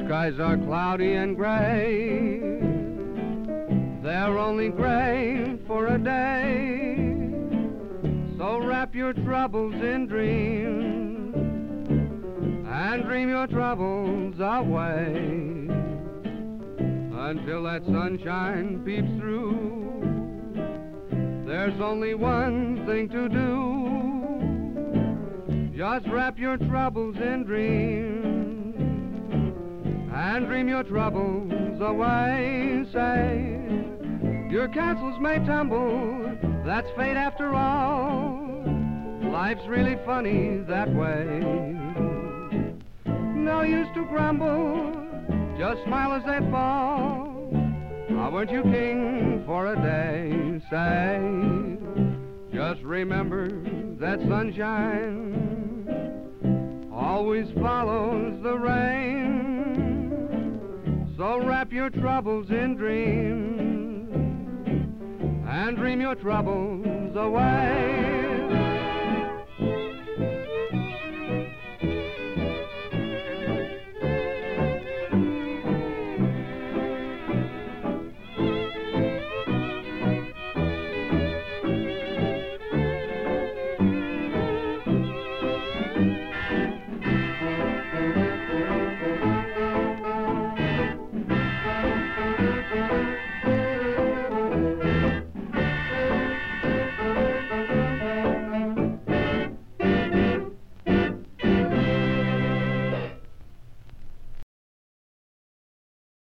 skies are cloudy and gray. They're only gray for a day. So wrap your troubles in dreams and dream your troubles away until that sunshine peeps through. There's only one thing to do. Just wrap your troubles in dreams and dream your troubles away. Say, your castles may tumble, that's fate after all. Life's really funny that way. No use to grumble, just smile as they fall. Now weren't you king for a day? Say, just remember that sunshine always follows the rain. So wrap your troubles in dreams and dream your troubles away.